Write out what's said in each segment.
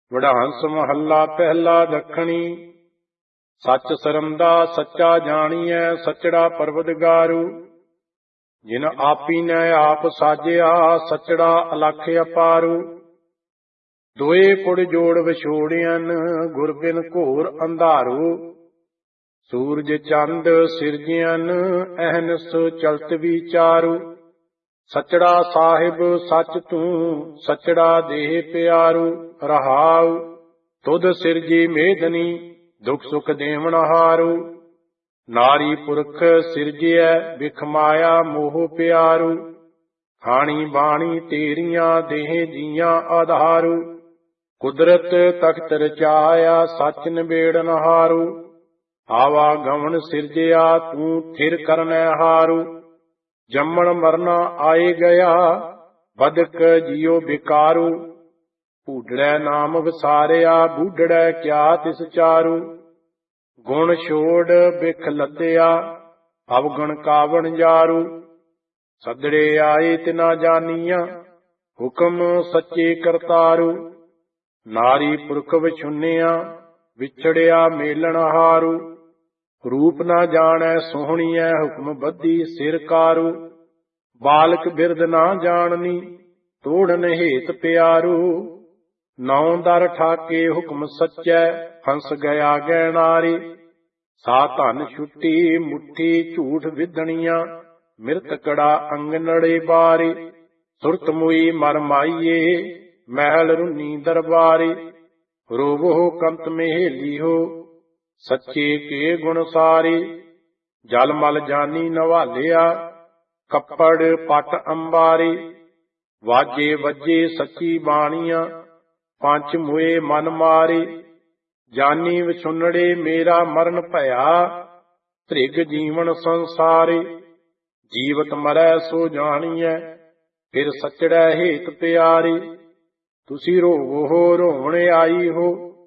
ਵਡਹੰਸ ਮਹੱਲਾ ਪਹਿਲਾ ਦੱਖਣੀ। ਸੱਚ ਸਰੰਦਾ ਸੱਚਾ ਜਾਣੀਐ, ਸੱਚੜਾ ਪਰਵਦਗਾਰੂ। ਜਿਨ ਆਪੀਨੈ ਆਪ ਸਾਜਿਆ, ਸੱਚੜਾ ਅਲਖ ਅਪਾਰੂ। ਦੋਏ ਕੁੜ ਜੋੜ ਵਿਛੋੜਿਅਨ, ਗੁਰ ਬਿਨ ਘੋਰ ਅੰਧਾਰੂ। ਸੂਰਜ ਚੰਦ ਸਿਰਜਿਅਨ, ਅਹਨਿਸ ਚਲਤ ਵਿਚਾਰੂ। ਸੱਚੜਾ ਸਾਹਿਬ ਸੱਚ ਤੂੰ, ਸੱਚੜਾ ਦੇਹ ਪਿਆਰੂ। ਰਹਾਉ ਤੁਧ ਸਿਰਜੀ ਮੇਦਨੀ, ਦੁਖ ਸੁਖ ਦੇਵਨਹਾਰੂ। ਨਾਰੀ ਪੁਰਖ ਸਿਰਜਿਐ, ਬਿਖ ਮਾਇਆ ਮੋਹ ਪਿਆਰੂ। ਖਾਣੀ ਬਾਣੀ ਤੇਰੀਆਂ, ਦੇਹ ਜੀਆਂ ਆਧਾਰੂ। ਕੁਦਰਤ ਤਖਤ ਰਚਾਇਆ, ਸੱਚ ਨਿਬੇੜਨਹਾਰੂ। ਆਵਾ ਗਮਨ ਸਿਰਜਿਆ, ਤੂੰ ਥਿਰ ਕਰਨੈ ਹਾਰੂ। ਜੰਮਣ ਮਰਨਾ ਆਏ ਗਿਆ, ਬਦਕ ਜਿਉ ਬਿਕਾਰੂ। ਢੂਡੜੈ ਨਾਮ ਵਿਸਾਰਿਆ, ਬੂਢੜੈ ਕਿਆ ਤਿਸ ਚਾਰੂ। ਗੁਣ ਛੋੜ ਬਿਖ ਲੱਦਿਆ, ਅਵਗੁਣ ਕਾਵਣ ਜਾਰੂ। ਸੱਦੜੇ ਆਏ ਤਿਨਾ ਜਾਨੀਆਂ, ਹੁਕਮ ਸੱਚੇ ਕਰਤਾਰੂ। ਨਾਰੀ ਪੁਰਖ ਵਿਛੁੰਨਿਆ, ਵਿਛੜਿਆ ਮੇਲਣ ਹਾਰੂ। ਰੂਪ ਨਾ ਜਾਣੈ ਸੋਹਣੀਐ, ਹੁਕਮ ਬੱਧੀ ਸਿਰ ਕਾਰੂ। ਬਾਲਕ ਬਿਰਧ ਨਾ ਜਾਣਨੀ, ਤੋੜਨ ਹੇਤ ਪਿਆਰੂ। ਨੌ ਦਰ ਠਾਕੇ ਹੁਕਮ ਸੱਚੈ, ਫੰਸ ਗਿਆ ਗੈਨਾਰੀ। ਸਾ ਧਨ ਛੁੱਟੀ ਮੁੱਠੀ ਝੂਠ ਵਿਦਣੀਆਂ, ਮਿਰਤਕੜਾ ਅੰਗਨੜੇ ਬਾਰੀ। ਸੁਰਤ ਮੁਈ ਮਰ ਮਾਈਏ, ਮਹਿਲ ਰੁੰਨੀ ਦਰਬਾਰੀ। ਰੋਵੋ ਕੰਤ ਮਹੇਲੀਹੋ, ਸੱਚੇ ਕੇ ਗੁਣ ਸਾਰੀ। ਜਲ ਮਲ ਜਾਨੀ ਨਵਾਲਿਆ, ਕੱਪੜ ਪਟ ਅੰਬਾਰੀ। ਵਾਜੇ ਵੱਜੇ ਸੱਚੀ ਬਾਣੀਆਂ, ਪੰਚ ਮੁਏ ਮਨ ਮਾਰੀ। ਜਾਨੀ ਵਿਛੁੰਨੜੇ ਮੇਰਾ ਮਰਨ ਭਇਆ, ਧ੍ਰਿਗ ਜੀਵਨ ਸੰਸਾਰੀ। ਜੀਵਤ ਮਰੈ ਸੋ ਜਾਣੀਐ, ਫਿਰ ਸੱਚੜੈ ਹੇਤ ਪਿਆਰੀ। ਤੁਸੀਂ ਰੋਵੋ ਰੋਵਣ ਆਈ ਹੋ,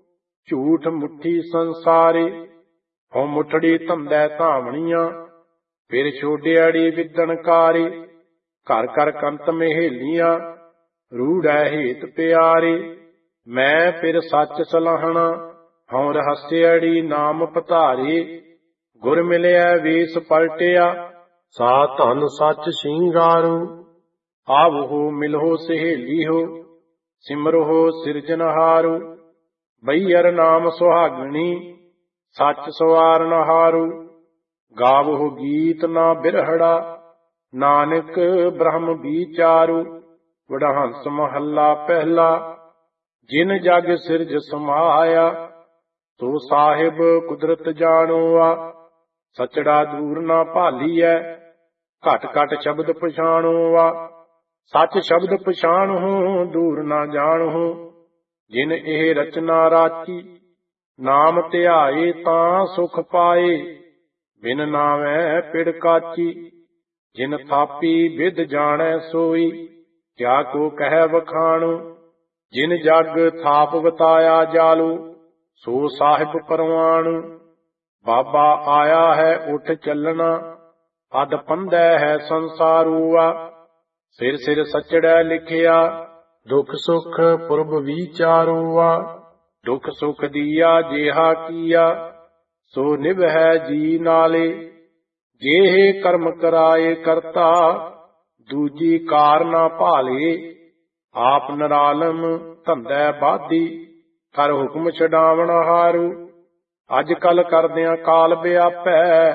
ਝੂਠ ਮੁੱਠੀ ਸੰਸਾਰੀ। ਹੋ ਮੁੱਠੜੀ ਧੰਦੈ ਧਾਵਣੀਆਂ, ਫਿਰ ਛੋਡਿਆੜੀ ਵਿਦਣਕਾਰੀ। ਘਰ ਘਰ ਕੰਤ ਮਹੇਲੀਆਂ, ਰੂੜੈ ਹੇਤ ਪਿਆਰੀ। ਮੈਂ ਫਿਰ ਸੱਚ ਸਲਾਹਣਾ, ਹਉ ਰਹੱਸਿਆੜੀ ਨਾਮ ਪਧਾਰੀ। ਗੁਰ ਮਿਲਿਆ ਵੇਸ ਪਲਟਿਆ, ਸਾ ਧਨ ਸੱਚ ਸ਼ਿੰਗਾਰੂ। ਆਵਹੋ ਮਿਲਹੁ ਸਹੇਲੀਹੋ, ਸਿਮਰਹੁ ਸਿਰਜਨਹਾਰੂ। ਬਈਅਰ ਨਾਮ ਸੁਹਾਗਣੀ, ਸੱਚ ਸਵਾਰਨਹਾਰੂ। ਗਾਵਹੁ ਗੀਤ ਨਾ ਬਿਰਹੜਾ, ਨਾਨਕ ਬ੍ਰਹਮ ਵਿਚਾਰੂ। ਵਡਹੰਸ ਮਹੱਲਾ ਪਹਿਲਾ। ਜਿਨ ਜਗ ਸਿਰਜ ਸਮਾਇਆ, ਸੋ ਸਾਹਿਬ ਕੁਦਰਤ ਜਾਣੋਆ। ਸੱਚੜਾ ਦੂਰ ਨਾ ਭਾਲੀਐ, ਘਟ ਘਟ ਸ਼ਬਦ ਪਛਾਣੋਆ। ਸੱਚ ਸ਼ਬਦ ਪਛਾਣਹੁ, ਦੂਰ ਨਾ ਜਾਣਹੁ। ਜਿਨ ਇਹ ਰਚਨਾ ਰਾਚੀ, ਨਾਮ ਧਿਆਏ ਤਾਂ ਸੁਖ ਪਾਏ। ਬਿਨ ਨਾਵੈ ਪਿੜ ਕਾਚੀ। ਜਿਨ ਥਾਪੀ ਵਿਦ ਜਾਣੈ ਸੋਈ, ਕਿਆ ਕੋ ਕਹਿ ਵਖਾਣੁ। ਜਿਨ ਜਗ ਥਾਪ ਵਤਾਇਆ ਜਾਲੂ, ਸੋ ਸਾਹਿਬ ਪਰਵਾਣੁ। ਬਾਬਾ ਆਇਆ ਹੈ ਉੱਠ ਚੱਲਣਾ, ਅਦ ਪੰਧੈ ਹੈ ਸੰਸਾਰੂਆ। ਸਿਰ ਸਿਰ ਸੱਚੜੈ ਲਿਖਿਆ, ਦੁਖ ਸੁਖ ਪੁਰਬ ਵਿਚਾਰੂਆ। ਦੁਖ ਸੁਖ ਦੀਆ ਜੇਹਾ ਕੀਆ, ਸੋ ਨਿਭੈ ਜੀ ਨਾਲੇ। ਜੇਹੇ ਕਰਮ ਕਰਾਏ ਕਰਤਾ, ਦੂਜੀ ਕਾਰ ਨਾ ਭਾਲੇ। ਆਪ ਨਰਾਲਮ ਧੰਦੈ ਬਾਧੀ, ਕਰ ਹੁਕਮ ਛਡਾਵਣ ਹਾਰੂ। ਅੱਜ ਕੱਲ ਕਰਦਿਆਂ ਕਾਲ ਵਿਆਪੈ,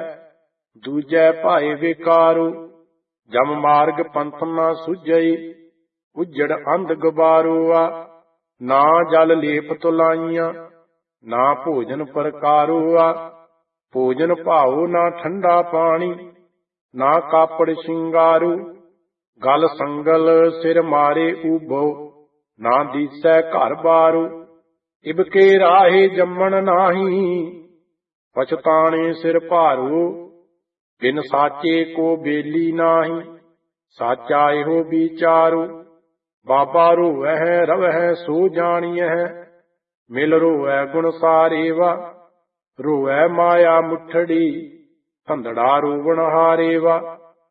ਦੂਜੈ ਭਾਏ ਵਿਕਾਰੂ। ਜਮ ਮਾਰਗ ਪੰਥ ਨਾ ਸੁਝਈ, ਉਜੜ ਅੰਧ ਗਬਾਰੂਆ। ਨਾ ਜਲ ਲੇਪ ਤੁਲਾਈਆਂ, ਨਾ ਭੋਜਨ ਪ੍ਰਕਾਰੂਆ। ਭੋਜਨ ਭਾਉ ਨਾ ਠੰਡਾ ਪਾਣੀ, ਨਾ ਕਾਪੜ ਸ਼ਿੰਗਾਰੂ। ਗਲ ਸੰਗਲ ਸਿਰ ਮਾਰੇ ਊਬੋ, ਨਾ ਦੀਸੈ ਘਰ ਬਾਰੂ। ਇਬਕੇ ਰਾਹੇ ਜੰਮਣ ਨਾਹੀ, ਪਛਤਾਣੇ ਸਿਰ ਭਾਰੂ। ਬਿਨ ਸਾਚੇ ਕੋ ਬੇਲੀ ਨਾਹੀ, ਸਾਚਾ ਇਹੋ ਵਿਚਾਰੂ। ਬਾਬਾ ਰੋਵਹਿ ਰਵਹਿ ਸੋ ਜਾਣੀਐ, ਮਿਲ ਰੋਵੈ ਗੁਣ ਸਾਰੇਵਾ। ਰੋਵੈ ਮਾਇਆ ਮੁੱਠੜੀ, ਧੰਦੜਾ ਰੋਵਣ ਹਾਰੇਵਾ।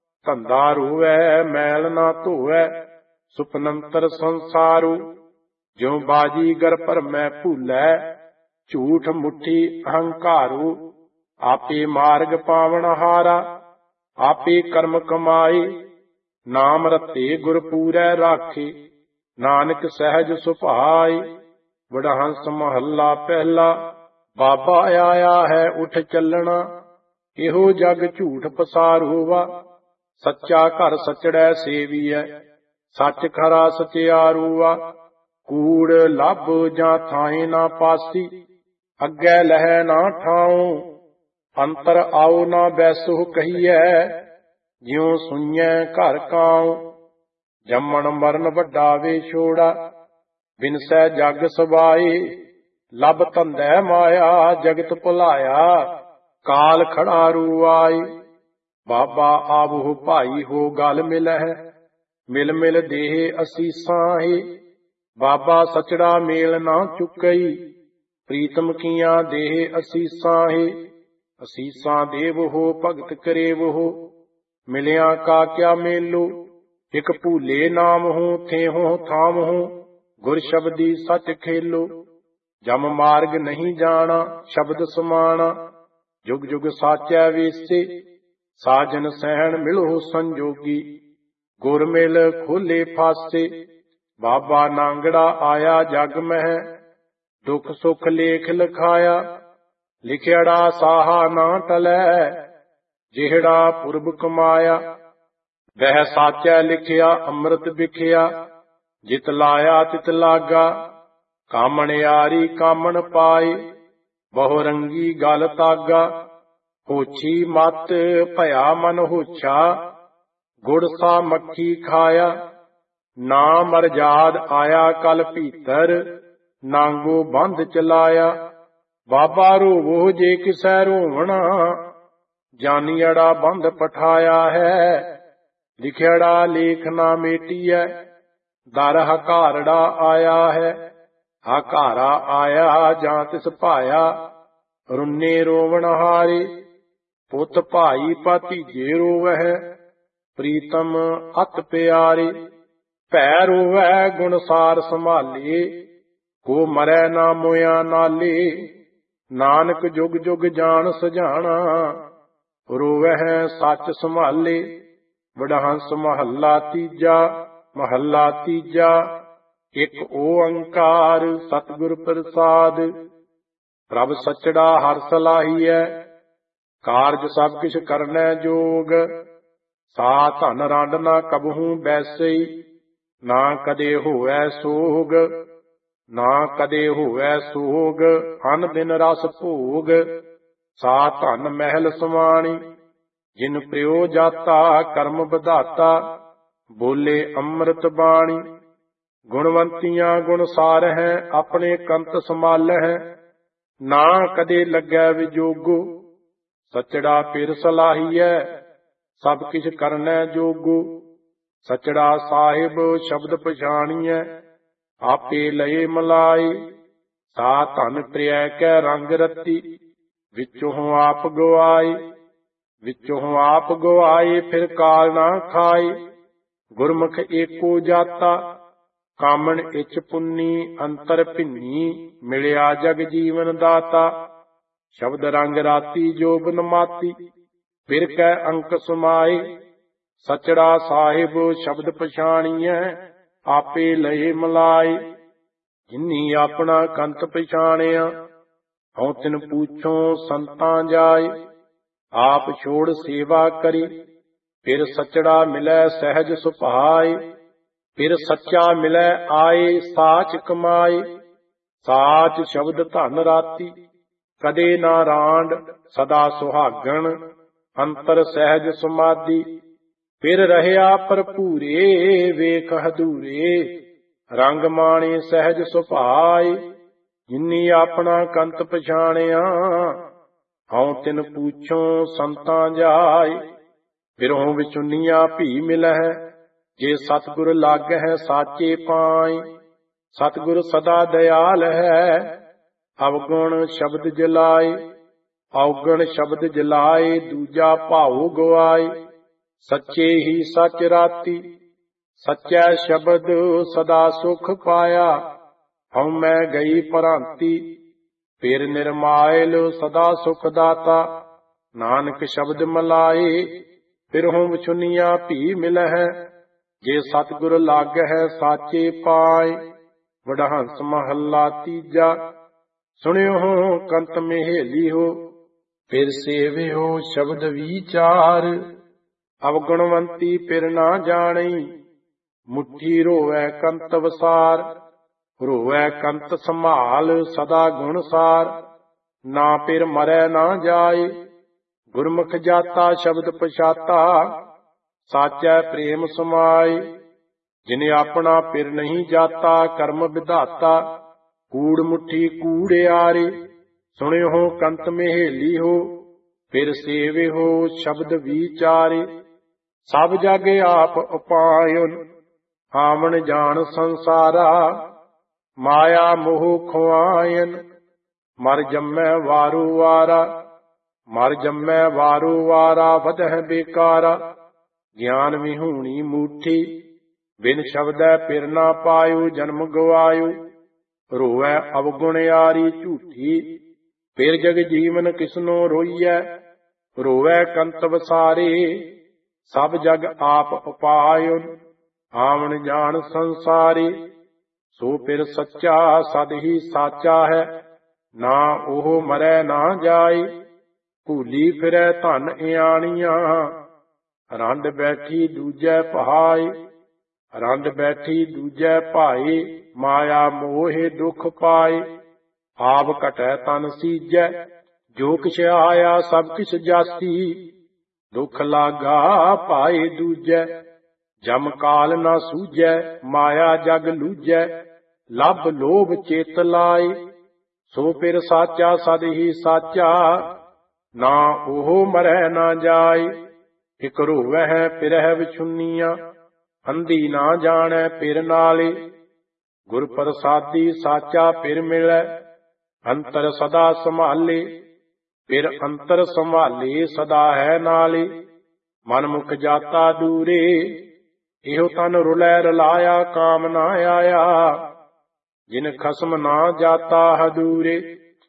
ਧੰਦਾ ਰੋਵੈ ਮੈਲ ਨਾ ਧੋਵੈ, ਸੁਪਨੰਤਰ ਸੰਸਾਰੂ। ਜਿਉ ਬਾਜੀਗਰ ਭਰਮੈ ਭੂਲੈ, ਝੂਠ ਮੁੱਠੀ ਅਹੰਕਾਰੂ। ਆਪੇ ਮਾਰਗ ਪਾਵਨ ਹਾਰਾ, ਆਪੇ ਕਰਮ ਕਮਾਏ। ਨਾਮ ਰਤੇ ਗੁਰ ਪੂਰੈ ਰਾਖੇ, ਨਾਨਕ ਸਹਿਜ ਸੁਭਾਏ। ਵਡਹੰਸ ਮਹੱਲਾ ਪਹਿਲਾ। ਬਾਬਾ ਆਇਆ ਹੈ ਉਠ ਚੱਲਣਾ, ਇਹੋ ਜਗ ਝੂਠ ਪਸਾਰੂਵਾ। ਸੱਚਾ ਘਰ ਸਚੜੈ ਸੇਵੀਐ, ਸੱਚ ਖਰਾ ਸਚਿਆਰੂਆ। ਕੂੜ ਲੱਭ ਜਾਂ ਥਾਏ ਨਾ ਪਾਸੀ, ਅੱਗੇ ਲਹਿ ਨਾ ਠਾਉ। ਅੰਤਰ ਆਓ ਨਾ ਬੈਸੋ ਕਹੀਐ, ਜਿਉ ਸੁਣੀਐ ਘਰ ਕਾਉ। ਜੰਮਣ ਮਰਨ ਵੱਡਾ ਵੇਛੋੜਾ, ਬਿਨਸੈ ਜਗ ਸਬਾਏ। ਲੱਭ ਧੰਦੈ ਮਾਇਆ ਜਗਤ ਭੁਲਾਇਆ, ਕਾਲ ਖੜਾ ਰੂਆਈ। ਬਾਬਾ ਆਵਹੁ ਭਾਈ ਹੋ ਗਲ ਮਿਲਹਿ, ਮਿਲ ਮਿਲ ਦੇਹ ਅਸੀਸਾਂ ਏ। ਬਾਬਾ ਸਚੜਾ ਮੇਲ ਨਾ ਚੁੱਕਈ, ਪ੍ਰੀਤਮ ਕੀਆਂ ਦੇਹ ਅਸੀਸਾਂ ਏ। ਅਸੀਸਾਂ ਦੇਵਹੁ ਭਗਤ ਕਰੇਵਹੁ, ਮਿਲਿਆ ਕਾ ਕਿਆ ਮੇਲੋ। ਇਕ ਭੂਲੇ ਨਾਮਹੁ ਥੇਹੁ ਥਾਮਹੁ, ਗੁਰ ਸ਼ਬਦੀ ਸਚ ਖੇਲੋ। ਜਮ ਮਾਰਗ ਨਹੀਂ ਜਾਣਾ ਸ਼ਬਦ ਸਮਾਣਾ, ਜੁਗ ਜੁਗ ਸਾਚੈ ਵੇਸੇ। ਸਾਜਨ ਸਹਿਣ ਮਿਲੋ ਸੰਜੋਗੀ, ਗੁਰ ਮਿਲ ਖੋਲੇ ਫਾਸੇ। ਬਾਬਾ ਨਾਂਗੜਾ ਆਇਆ ਜਗ ਮਹਿ, ਦੁਖ ਸੁਖ ਲੇਖ ਲਿਖਾਇਆ। ਲਿਖਿਆੜਾ ਸਾਹਾ ਨਾ ਟਲੈ, ਜਿਹੜਾ ਪੁਰਬ ਕਮਾਇਆ। ਵਹਿ ਸਾਚੈ ਲਿਖਿਆ ਅੰਮ੍ਰਿਤ ਵਿਖਿਆ, ਜਿਤ ਲਾਇਆ ਤਿਤ ਲਾਗਾ। ਕਾਮਣਿਆਰੀ ਕਾਮਣ ਪਾਏ, ਬਹੁ ਰੰਗੀ ਗਲ ਤਾਗਾ। ਹੋਛੀ ਮਤ ਭਇਆ ਮਨ ਹੋਛਾ, ਗੁੜ ਸਾ ਮੱਖੀ ਖਾਇਆ। ਨਾ ਮਰਜਾਦ ਆਇਆ ਕਲ ਭੀਤਰ, ਨਾਂਗੋ ਬੰਧ ਚਲਾਇਆ। ਬਾਬਾ ਰੋਵੋ ਜੇ ਕਿਸੈ ਰੋਵਣਾ, ਜਾਨੀਅੜਾ ਬੰਧ ਪਠਾਇਆ ਹੈ। ਲਿਖਿਆੜਾ ਲੇਖ ਨਾ ਮੇਟੀਐ, ਦਰ ਹਕਾਰੜਾ ਆਇਆ ਹੈ। ਹਕਾਰਾ ਆਇਆ ਜਾਂ ਤਿਸ ਭਾਇਆ, ਰੁੰਨੇ ਰੋਵਣ ਹਾਰੇ। ਪੁੱਤ ਭਾਈ ਭਤੀਜੇ ਰੋਵਹਿ, ਪ੍ਰੀਤਮ ਅਤ ਪਿਆਰੇ। ਭੈ ਰੋਵੈ ਗੁਣਸਾਰ ਸੰਭਾਲੇ, ਕੋ ਮਰੈ ਨਾ ਮੋਇਆ ਨਾਲੇ। ਨਾਨਕ ਜੁਗ ਜੁਗ ਜਾਣ ਸਜਾਣਾ, ਰੋਵਹਿ ਸੱਚ ਸੰਭਾਲੇ। ਵਡਹੰਸ ਮਹੱਲਾ ਤੀਜਾ। ਮਹੱਲਾ ਤੀਜਾ। ਇਕ ਓੰਕਾਰ ਸਤਿਗੁਰ ਪ੍ਰਸਾਦ। ਪ੍ਰਭ ਸਚੜਾ ਹਰਿ ਸਲਾਹੀਐ, ਕਾਰਜ ਸਭ ਕਿਛ ਕਰਨੈ ਜੋਗ। ਸਾ ਧਨ ਰੰਡ ਨਾ ਕਬਹੂ ਬੈਸਈ, ਨਾ ਕਦੇ ਹੋਵੈ ਸੋਗ। ਨਾ ਕਦੇ ਹੋਵੈ ਸੋਗ, ਅਨ ਦਿਨ ਰਸ ਭੋਗ। ਸਾ ਧਨ ਮਹਿਲ ਸਮਾਣੀ, ਜਿਨ ਪ੍ਰਿਓ ਜਾਤਾ ਕਰਮ ਵਿਧਾਤਾ। ਬੋਲੇ ਅੰਮ੍ਰਿਤ ਬਾਣੀ, ਗੁਣਵੰਤੀਆਂ ਗੁਣ ਸਾਰਹਿ, ਆਪਣੇ ਕੰਤ ਸੰਭਾਲਹਿ। ਨਾ ਕਦੇ ਲੱਗੈ ਵਿਜੋਗੋ, ਸਚੜਾ ਪਿਰ ਸਲਾਹੀਐ, ਸਭ ਕਿਛ ਕਰਨੈ ਜੋਗੋ। ਸਚੜਾ ਸਾਹਿਬ ਸ਼ਬਦ ਪਛਾਣੀਐ, ਆਪੇ ਲਏ ਮਲਾਈ। ਸਾ ਧਨ ਪ੍ਰਿਆ ਕੈ ਰੰਗ ਰਤੀ, ਵਿੱਚੋਂ ਆਪ ਗਵਾਈ। ਵਿੱਚੋਂ ਆਪ ਗਵਾਏ, ਫਿਰ ਕਾਲ ਨਾ ਖਾਏ। ਗੁਰਮੁਖ ਏਕੋ ਜਾਤਾ, ਕਾਮਣ ਇਚ ਪੁੰਨੀ ਅੰਤਰ ਭਿੰਨੀ। ਮਿਲਿਆ ਜਗ ਜੀਵਨ ਦਾਤਾ, ਸ਼ਬਦ ਰੰਗ ਰਾਤੀ ਜੋਬਨ ਮਾਤੀ। ਫਿਰ ਕੈ ਅੰਕ ਸਮਾਏ, ਸਚੜਾ ਸਾਹਿਬ ਸ਼ਬਦ ਪਛਾਣੀਐ, ਆਪੇ ਲਏ ਮਲਾਈ। ਜਿਨੀ ਆਪਣਾ ਕੰਤ ਪਛਾਣਿਆ, ਹਉ ਤਿਨ ਪੂਛੋ ਸੰਤਾਂ ਜਾਏ। ਆਪ ਛੋੜ ਸੇਵਾ ਕਰੀ, ਫਿਰ ਸਚੜਾ ਮਿਲੈ ਸਹਿਜ ਸੁਭਾਏ। ਫਿਰ ਸੱਚਾ ਮਿਲੈ ਆਏ ਸਾਚ ਕਮਾਏ। ਸਾਚ ਸ਼ਬਦ ਧਨ ਰਾਤੀ, ਕਦੇ ਨਾ ਰਾਂਡ ਸਦਾ ਸੁਹਾਗਣ। ਅੰਤਰ ਸਹਿਜ ਸਮਾਧੀ, ਫਿਰ ਰਹਿਆ ਭਰਪੂਰੇ ਵੇਖ ਹਦੂਰੇ। ਰੰਗ ਮਾਣੇ ਸਹਿਜ ਸੁਭਾਏ, ਜਿਨੀ ਆਪਣਾ ਕੰਤ ਪਛਾਣਿਆ, ਹਉ ਤਿਨ ਪੂਛੋ ਸੰਤਾਂ ਜਾਏ। ਫਿਰੋਂ ਵਿਚੁੰਨੀਆਂ ਭੀ ਮਿਲਹਿ, ਜੇ ਸਤਿਗੁਰ ਲਾਗਹਿ ਸਾਚੇ ਪਾਈ। ਸਤਿਗੁਰ ਸਦਾ ਦਇਆਲ ਹੈ, ਅਵਗੁਣ ਸ਼ਬਦ ਜਲਾਏ। ਔਗਣ ਸ਼ਬਦ ਜਲਾਏ, ਦੂਜਾ ਭਾਉ ਗਵਾਏ। ਸੱਚੇ ਹੀ ਸੱਚ ਰਾਤੀ, ਸੱਚੈ ਸ਼ਬਦ ਸਦਾ ਸੁਖ ਪਾਇਆ। ਹਉ ਮੈਂ ਗਈ ਭਰਾਂਤੀ, ਫਿਰ ਨਿਰਮਾਇਲ ਸਦਾ ਸੁਖ ਦਾਤਾ। ਨਾਨਕ ਸ਼ਬਦ ਮਲਾਏ, ਫਿਰ ਹੋਂ ਵਿਛੁਨੀਆਂ ਭੀ ਮਿਲਹਿ। ਜੇ ਸਤਿਗੁਰ ਲਾਗਹਿ ਸਾਚੇ ਪਾਏ, ਵਡਹੰਸ ਮਹੱਲਾ ਤੀਜਾ। ਸੁਣਿਓ ਹੋ ਕੰਤ ਮਹੇਲੀ ਹੋ, ਫਿਰ ਸੇਵਿਓ ਸ਼ਬਦ ਵਿਚਾਰ। ਅਵਗੁਣਵੰਤੀ ਫਿਰ ਨਾ ਜਾਣੀ, ਮੁੱਠੀ ਰੋਵੈ ਕੰਤ ਵਸਾਰ। ਰੋਵੈ ਕੰਤ ਸੰਭਾਲ ਸਦਾ ਗੁਣ ਸਾਰ, ਨਾ ਫਿਰ ਮਰੈ ਨਾ ਜਾਏ। ਗੁਰਮੁਖ ਜਾਤਾ ਸ਼ਬਦ ਪਛਾਤਾ, ਸਾਚੈ ਪ੍ਰੇਮ ਸਮਾਏ। ਜਿਨੇ ਆਪਣਾ ਫਿਰ ਨਹੀਂ ਜਾਤਾ, ਕਰਮ ਵਿਧਾਤਾ ਕੂੜ ਮੁੱਠੀ ਕੂੜਿਆਰੇ। ਸੁਣਿਓ ਹੋ ਕੰਤ ਮਹੇਲੀ ਹੋ, ਫਿਰ ਸੇਵਿਓ ਸ਼ਬਦ ਵਿਚਾਰੇ। ਸਭ ਜਗ ਆਪ ਉਪਾਇਨ, ਆਵਣ ਜਾਣ ਸੰਸਾਰਾ। ਮਾਇਆ ਮੋਹ ਖੁਆਇਨ, ਮਰ ਜੰਮੈ ਵਾਰੂ ਵਾਰਾ। ਮਰ ਜੰਮੈ ਵਾਰੂ ਵਾਰਾ, ਵਧਹਿ ਬੇਕਾਰਾ। ਗਿਆਨ ਵਿਹੂਣੀ ਮੂਠੀ, ਬਿਨ ਸ਼ਬਦੈ ਫਿਰ ਨਾ ਪਾਇਓ। ਜਨਮ ਗਵਾਇਓ, ਰੋਵੈ ਅਵਗੁਣਿਆਰੀ ਝੂਠੀ। ਫਿਰ ਜਗ ਜੀਵਨ ਕਿਸਨੋ ਰੋਈਐ, ਰੋਵੈ ਕੰਤ ਵਸਾਰੇ। ਸਭ ਜਗ ਆਪ ਉਪਾਇਨ, ਆਵਣ ਜਾਣ ਸੰਸਾਰੇ। ਸੋ ਫਿਰ ਸੱਚਾ ਸਦ ਹੀ ਸਾਚਾ ਹੈ, ਨਾ ਉਹ ਮਰੈ ਨਾ ਜਾਏ। ਭੂਲੀ ਫਿਰੈ ਧਨ ਇਆਣੀਆਂ, ਰੰਡ ਬੈਠੀ ਦੂਜੈ ਭਾਏ। ਰੰਡ ਬੈਠੀ ਦੂਜੈ ਭਾਏ, ਮਾਇਆ ਮੋਹਿ ਦੁਖ ਪਾਏ। ਆਪ ਘਟੈ ਤਨ ਸੀਜੈ, ਜੋ ਕਿਛ ਆਇਆ ਸਭ ਕਿਛ ਜਾਸੀ। ਦੁਖ ਲਾਗਾ ਪਾਏ ਦੂਜੈ, ਜਮ ਕਾਲ ਨਾ ਸੂਝੈ। ਮਾਇਆ ਜਗ ਲੂਝੈ, ਲੱਭ ਲੋਭ ਚਿਤ ਲਾਏ। ਸੋ ਫਿਰ ਸਾਚਾ ਸਦ ਹੀ ਸਾਚਾ, ਨਾ ਉਹ ਮਰੈ ਨਾ ਜਾਏ। ਇਕ ਰੋਵਹਿ ਫਿਰਹਿ ਵਿਛੁਨੀਆਂ, ਅੰਧੀ ਨਾ ਜਾਣੈ ਫਿਰ ਨਾਲੇ। ਗੁਰ ਪ੍ਰਸਾਦੀ ਸਾਚਾ ਫਿਰ ਮਿਲੈ, ਅੰਤਰ ਸਦਾ ਸੰਭਾਲੇ। ਫਿਰ ਅੰਤਰ ਸੰਭਾਲੇ ਸਦਾ ਹੈ ਨਾਲੇ। ਮਨ ਮੁਖ ਜਾਤਾ ਦੂਰੇ, ਇਹੋ ਤਨ ਰੁਲੈ ਰਲਾਇਆ ਕਾਮ ਨਾ ਆਇਆ। ਜਿਨ ਖਸਮ ਨਾ ਜਾਤਾ ਹਦੂਰੇ,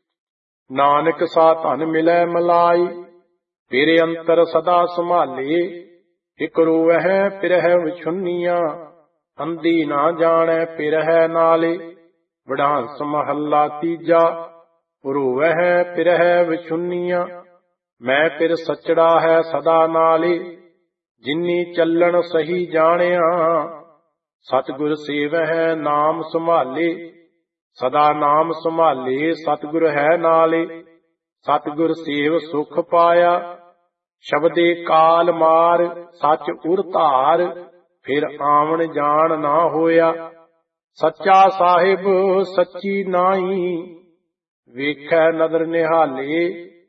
ਨਾਨਕ ਸਾ ਧਨ ਮਿਲੈ ਮਲਾਈ। ਫਿਰ ਅੰਤਰ ਸਦਾ ਸੰਭਾਲੇ, ਇਕ ਰੋਵਹਿ ਫਿਰਹਿ ਵਿਛੁਨੀਆਂ। ਅੰਧੀ ਨਾ ਜਾਣੈ ਫਿਰਹਿ ਨਾਲੇ। ਵਡਹੰਸ ਮਹੱਲਾ ਤੀਜਾ। ਰੋਵਹਿ ਫਿਰਹਿ ਵਿਛੁਨੀਆਂ, ਮੈਂ ਫਿਰ ਸਚੜਾ ਹੈ ਸਦਾ ਨਾਲੇ। ਜਿਨੀ ਚੱਲਣ ਸਹੀ ਜਾਣਿਆ, ਸਤਿਗੁਰ ਸੇਵਹਿ ਨਾਮ ਸੰਭਾਲੇ। ਸਦਾ ਨਾਮ ਸੰਭਾਲੇ ਸਤਿਗੁਰ ਹੈ ਨਾਲੇ। ਸਤਿਗੁਰ ਸੇਵ ਸੁਖ ਪਾਇਆ, ਸ਼ਬਦੇ ਕਾਲ ਮਾਰ। ਸੱਚ ਉਰ ਧਾਰ, ਫਿਰ ਆਵਣ ਜਾਣ ਨਾ ਹੋਇਆ। ਸੱਚਾ ਸਾਹਿਬ ਸੱਚੀ ਨਾਈ, ਵੇਖੈ ਨਦਰ ਨਿਹਾਲੇ।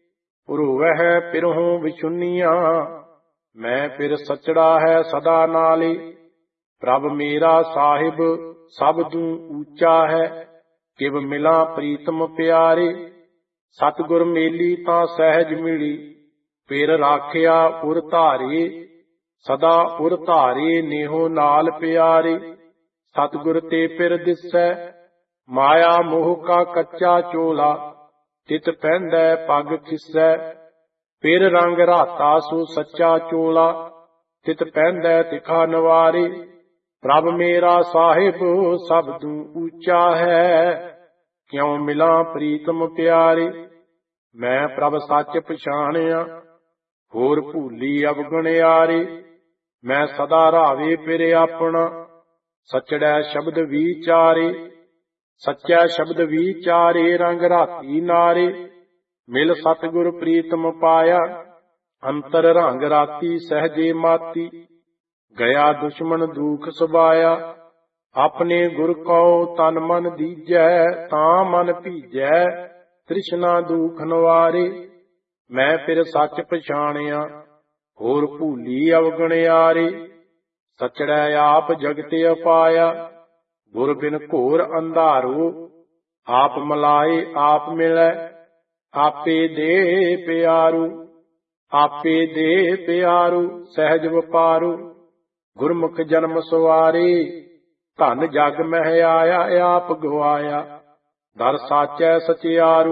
ਰੋਵਹਿ ਫਿਰਹੁ ਵਿਛੁਨੀਆਂ, ਮੈਂ ਫਿਰ ਸਚੜਾ ਹੈ ਸਦਾ ਨਾਲੇ। ਪ੍ਰਭ ਮੇਰਾ ਸਾਹਿਬ ਸਭ ਤੂੰ ਊਚਾ ਹੈ, ਕਿਵ ਮਿਲਾਂ ਪ੍ਰੀਤਮ ਪਿਆਰੇ। ਸਤਿਗੁਰ ਮੇਲੀ ਤਾਂ ਸਹਿਜ ਮਿਲੀ, ਫਿਰ ਰਾਖਿਆ ਉਰ ਧਾਰੇ। ਸਦਾ ਉਰ ਧਾਰੇ ਨੇਹੋ ਨਾਲ ਪਿਆਰੇ। ਸਤਿਗੁਰ ਤੇ ਫਿਰ ਦਿਸੈ, ਮਾਇਆ ਮੋਹ ਕਾ ਕੱਚਾ ਚੋਲਾ। ਤਿਤ ਪਹਿੰਦੈ ਪੱਗ ਖਿਸੈ, ਫਿਰ ਰੰਗ ਰਾਤਾ ਸੋ ਸੱਚਾ ਚੋਲਾ। ਤਿਤ ਪਹਿੰਦੈ ਤਿਖਾ ਨਵਾਰੇ। ਪ੍ਰਭ ਮੇਰਾ ਸਾਹਿਬ ਸਭ ਤੂੰ ਊਚਾ ਹੈ, ਕਿਉ ਮਿਲਾਂ ਪ੍ਰੀਤਮ ਪਿਆਰੇ। ਮੈਂ ਪ੍ਰਭ ਸੱਚ ਪਛਾਣਿਆ, ਹੋਰ ਭੂਲੀ ਅਵਗੁਣਿਆਰੇ। ਮੈਂ ਸਦਾ ਰਾਵੇ ਫਿਰ ਆਪਣਾ, ਸਚੜੈ ਸ਼ਬਦ ਵਿਚਾਰੇ। ਸੱਚਾ ਸ਼ਬਦ ਵਿਚਾਰੇ, ਰੰਗ ਰਾਤੀ ਨਾਰੇ। ਮਿਲ ਸਤਿਗੁਰ ਪ੍ਰੀਤਮ ਪਾਇਆ, ਅੰਤਰ ਰੰਗ ਰਾਤੀ ਸਹਜੇ ਮਾਤੀ। ਗਿਆ ਦੁਸ਼ਮਨ ਦੂਖ ਸੁਭਾਇਆ, ਆਪਣੇ ਗੁਰ ਕਉ ਤਨ ਮਨ ਦੀਜੈ। ਤਾਂ ਮਨ ਭੀਜੈ ਤ੍ਰਿਸ਼ਨਾ ਦੂਖ ਨਿਵਾਰੇ। ਮੈਂ ਫਿਰ ਸੱਚ ਪਛਾਣਿਆ, ਹੋਰ ਭੂਲੀ ਅਵਗੁਣਿਆਰੇ। ਸਚੜੈ ਆਪ ਜਗਤ ਅਪਾਇਆ, ਗੁਰ ਬਿਨ ਘੋਰ ਅੰਧਾਰੋ। ਆਪ ਮਲਾਏ ਆਪ ਮਿਲੈ, ਆਪੇ ਦੇ ਪਿਆਰੂ। ਆਪੇ ਦੇ ਪਿਆਰੂ, ਸਹਿਜ ਵਪਾਰੂ। ਗੁਰਮੁਖ ਜਨਮ ਸਵਾਰੇ, ਧਨ ਜਗ ਮਹਿ ਆਇਆ ਆਪ ਗਵਾਇਆ। ਦਰ ਸਾਚੈ ਸਚਿਆਰੂ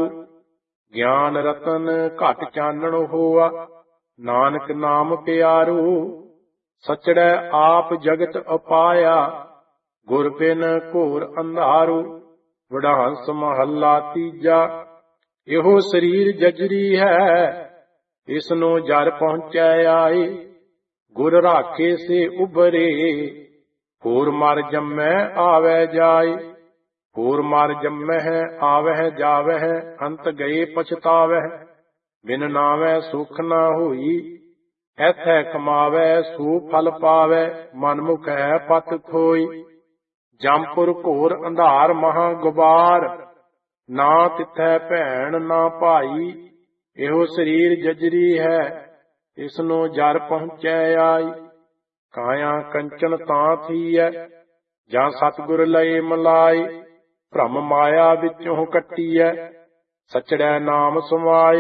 ਗਿਆਨ ਰਤਨ ਘਟ ਚਾਨਣ ਹੋਆ। ਨਾਨਕ ਨਾਮ ਪਿਆਰੂ ਸਚੜੈ ਆਪ ਜਗਤ ਅਪਾਇਆ। ਗੁਰ ਬਿਨ ਘੋਰ ਅੰਧਾਰੂ ਵਡਹੰਸ ਮਹੱਲਾ ਤੀਜਾ। ਇਹੋ ਸਰੀਰ ਜਜਰੀ ਹੈ ਇਸ ਨੂੰ ਜਰ ਪਹੁੰਚੈ ਆਏ। ਗੁਰ ਰਾਖੇ ਸੇ ਉਬਰੇ ਹੋਰ ਮਰ ਜੰਮੈ ਆਵੈ ਜਾਏ। ਹੋਰ ਮਰ ਜੰਮਹਿ ਆਵਹਿ ਜਾਵਹਿ ਅੰਤ ਗਏ ਪਛਤਾਵਹਿ। ਬਿਨ ਨਾਵੈ ਸੁਖ ਨਾ ਹੋਈ ਐਥੈ ਕਮਾਵੈ ਸੋ ਫਲ ਪਾਵੈ। ਮਨਮੁਖ ਹੈ ਪਤ ਖੋਈ ਜੰਪੁਰ ਘੋਰ ਅੰਧਾਰ ਮਹਾ ਗੁਬਾਰ। ਨਾ ਤਿਥੈ ਭੈਣ ਨਾ ਭਾਈ ਇਹੋ ਸਰੀਰ ਜਜਰੀ ਹੈ ਇਸ ਨੂੰ ਜਰ ਪਹੁੰਚੈ ਆਈ। ਕਾਇਆ ਕੰਚਨ ਤਾਂ ਥੀਐ ਜਾਂ ਸਤਿਗੁਰ ਲਏ ਮਲਾਈ। ਭ੍ਰਮ ਮਾਇਆ ਵਿੱਚੋਂ ਕੱਟੀਐ ਸਚੜੈ ਨਾਮ ਸਮਾਏ।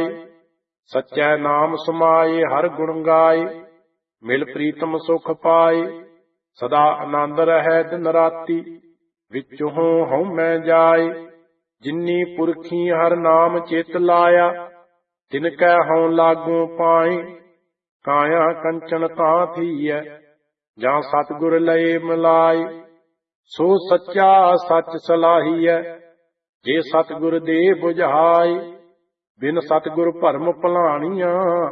ਸਚੈ ਨਾਮ ਸਮਾਏ ਹਰ ਗੁਣ ਗਾਏ ਮਿਲ ਪ੍ਰੀਤਮ ਸੁਖ ਪਾਏ। ਸਦਾ ਆਨੰਦ ਰਹੈ ਦਿਨ ਰਾਤੀ ਵਿੱਚੋਂ ਹਉਮੈ ਜਾਏ। ਜਿਨੀ ਪੁਰਖੀ ਹਰ ਨਾਮ ਚਿਤ ਲਾਇਆ ਤਿਨ ਕੈ ਹਉ ਲਾਗੂ ਪਾਏ। ਕਾਇਆ ਕੰਚਨ ਤਾਂ ਥੀਐ ਜਾਂ ਸਤਿਗੁਰ ਲਏ ਮਿਲਾਏ। ਸੋ ਸੱਚਾ ਸੱਚ ਸਲਾਹੀਐ ਜੇ ਸਤਿਗੁਰ ਦੇ ਬੁਝਾਏ। ਬਿਨ ਸਤਿਗੁਰ ਭਰਮ ਭਲਾਣੀਆਂ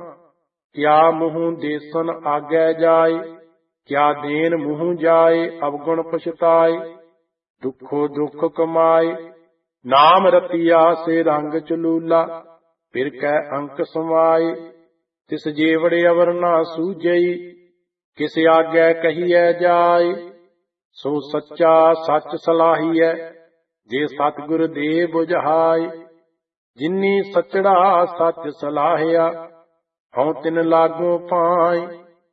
ਕਿਆ ਮੂੰਹ ਦੇਸਨ ਆਗੈ ਜਾਏ। ਕਿਆ ਦੇਨ ਮੂੰਹ ਜਾਏ ਅਵਗੁਣ ਪਛਤਾਏ। ਦੁਖੋ ਦੁਖ ਕਮਾਏ ਨਾਮ ਰਤੀਆ ਸੇ ਰੰਗ ਚਲੂਲਾ। ਫਿਰ ਕੈ ਅੰਕ ਸਮਾਏ ਤਿਸ ਜੇਵੜ ਅਵਰ ਨਾ ਸੂਝਈ ਕਿਸ ਆਗੈ ਕਹੀਐ ਜਾਏ। ਸੋ ਸੱਚਾ ਸੱਚ ਸਲਾਹੀਐ ਜੇ ਸਤਿਗੁਰ ਦੇ ਬੁਝਾਏ। ਜਿਨੀ ਸਚੜਾ ਸੱਚ ਸਲਾਹਿਆ ਹਉ ਤਿਨ ਲਾਗੂ ਪਾਏ।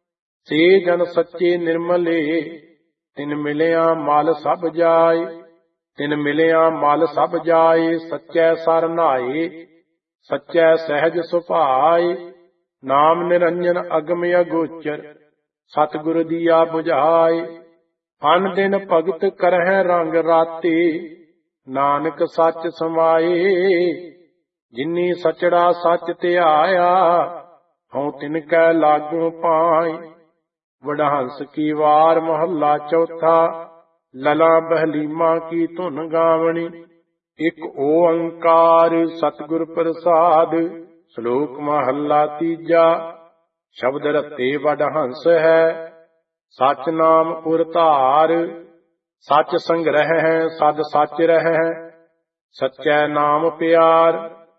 ਸੇ ਜਨ ਸੱਚੇ ਨਿਰਮਲੇ ਤਿਨ ਮਿਲਿਆ ਮਲ ਸਭ ਜਾਏ। ਤਿਨ ਮਿਲਿਆ ਮਲ ਸਭ ਜਾਏ ਸੱਚੈ ਸਰ ਨਾਏ। ਸੱਚੈ ਸਹਿਜ ਸੁਭਾਏ ਨਾਮ ਨਿਰੰਜਨ ਅਗਮ ਅਗੋਚਰ ਸਤਿਗੁਰ ਦੀਆ ਬੁਝਾਏ। ਅਨ ਦਿਨ ਭਗਤ ਕਰਹਿ ਰੰਗ ਰਾਤੇ ਨਾਨਕ ਸੱਚ ਸਮਾਏ। ਜਿਨੀ ਸਚੜਾ ਸੱਚ ਧਿਆਇਆ ਹਉ ਤਿਨ ਕੈ ਲਾਗੂ ਪਾਏ। ਵਡਹੰਸ ਕੀ ਵਾਰ ਮਹੱਲਾ ਚੌਥਾ। ਲਲਾ ਬਹਲੀਮਾ ਕੀ ਧੁਨ ਗਾਵਣੀ। ਇਕ ਓੰਕਾਰ ਸਤਿਗੁਰ ਪ੍ਰਸਾਦ। ਸ਼ਲੋਕ ਮਹੱਲਾ ਤੀਜਾ। ਸ਼ਬਦ ਰਤੇ ਵਡਹੰਸ ਹੈ ਸਚ ਨਾਮ ਉਰ ਧਾਰ। ਸਚ ਸੰਗ੍ਰਹਿ ਹੈ ਸਦ ਸਚ ਰਹਿ ਸਚੈ ਨਾਮ ਪਿਆਰ।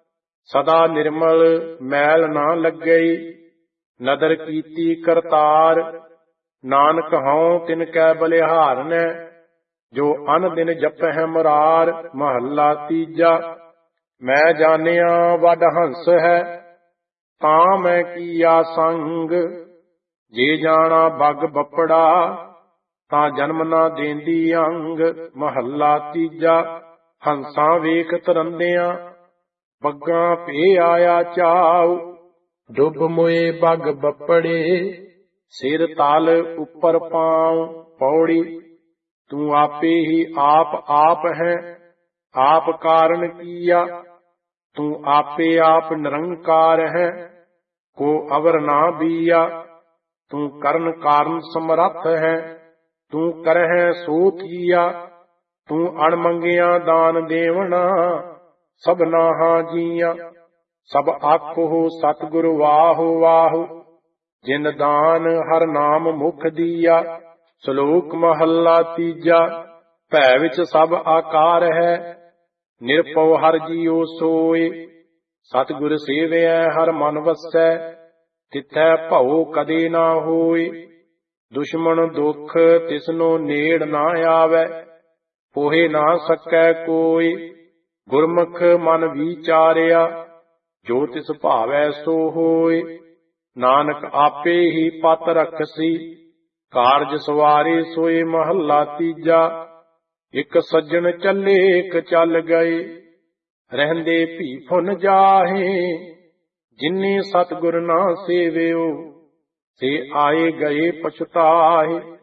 ਸਦਾ ਨਿਰਮਲ ਮੈਲ ਨਾ ਲੱਗਈ ਨਦਰ ਕੀਤੀ ਕਰਤਾਰ। ਨਾਨਕ ਹਉ ਤਿਨ ਕੈ ਬਲਿਹਾਰਨੈ ਜੋ ਅਨ ਦਿਨ ਜਪਹਿ ਮੁਰਾਰ। ਮਹੱਲਾ ਤੀਜਾ। ਮੈਂ ਜਾਣਿਆ ਵਡਹੰਸ ਹੈ ਤਾਂ ਮੈਂ ਕੀਆ ਸੰਗ। ਜੇ ਜਾਣਾ ਬਗ ਬੱਪੜਾ ਤਾਂ ਜਨਮ ਨਾ ਦੇਂਦੀ ਅੰਗ। ਮਹੱਲਾ ਤੀਜਾ। ਹੰਸਾਂ ਵੇਖ ਤਰੰਦਿਆਂ ਬੱਗਾਂ ਭੇ ਆਇਆ ਚਾਉ। ਡੁੱਬ ਮੋਏ ਬਗ ਬੱਪੜੇ ਸਿਰ ਤਲ ਉੱਪਰ ਪਾਉ। ਪੌੜੀ ਤੂੰ ਆਪੇ ਹੀ ਆਪ ਹੈ ਆਪ ਕਾਰਨ ਕੀਆ। ਤੂੰ ਆਪੇ ਆਪ ਨਿਰੰਕਾਰ ਹੈ ਕੋ ਅਵਰ ਨਾ ਬੀਆ। ਤੂੰ ਕਰਨ ਕਾਰਨ ਸਮਰੱਥ ਹੈ ਤੂੰ ਕਰਹਿ ਸੋ ਥੀਆ। ਤੂੰ ਅਣਮੰਗਿਆ ਦਾਨ ਦੇਵਣਾ ਸਭਨਾ ਹਾਂ ਜੀਆਂ। ਸਭ ਆਖੋ ਸਤਿਗੁਰ ਵਾਹੁ ਵਾਹੁ ਜਿਨ ਦਾਨ ਹਰ ਨਾਮ ਮੁਖ ਦੀਆ। ਸ਼ਲੋਕ ਮਹੱਲਾ ਤੀਜਾ। ਭੈ ਵਿੱਚ ਸਭ ਆਕਾਰ ਹੈ ਨਿਰਭਉ ਹਰ ਜੀਉ ਸੋਏ। ਸਤਿਗੁਰ ਸੇਵਿਐ ਹਰ ਮਨ ਵਸੈ ਤਿਥੈ ਭਉ ਕਦੇ ਨਾ ਹੋਏ। ਦੁਸ਼ਮਣ ਦੁਖ ਤਿਸਨੋ ਨੇੜ ਨਾ ਆਵੈ ਪੋਹੇ ਨਾ ਸਕੈ ਕੋਈ। ਗੁਰਮੁਖ ਮਨ ਵਿਚਾਰਿਆ ਜੋ ਤਿਸ ਭਾਵੈ ਸੋ ਹੋਏ। ਨਾਨਕ ਆਪੇ ਹੀ ਪਤ ਰਖਸੀ ਕਾਰਜ ਸਵਾਰੇ ਸੋਏ। ਮਹੱਲਾ ਤੀਜਾ। ਇਕ ਸੱਜਣ ਚੱਲੇ ਇਕ ਚੱਲ ਗਏ ਰਹਿੰਦੇ ਭੀ ਫੁਨ ਜਾਹੇ। ਜਿਨੀ ਸਤਿਗੁਰ ਨਾ ਸੇਵਿਓ ਸੇ ਆਏ ਗਏ ਪਛਤਾਹੇ।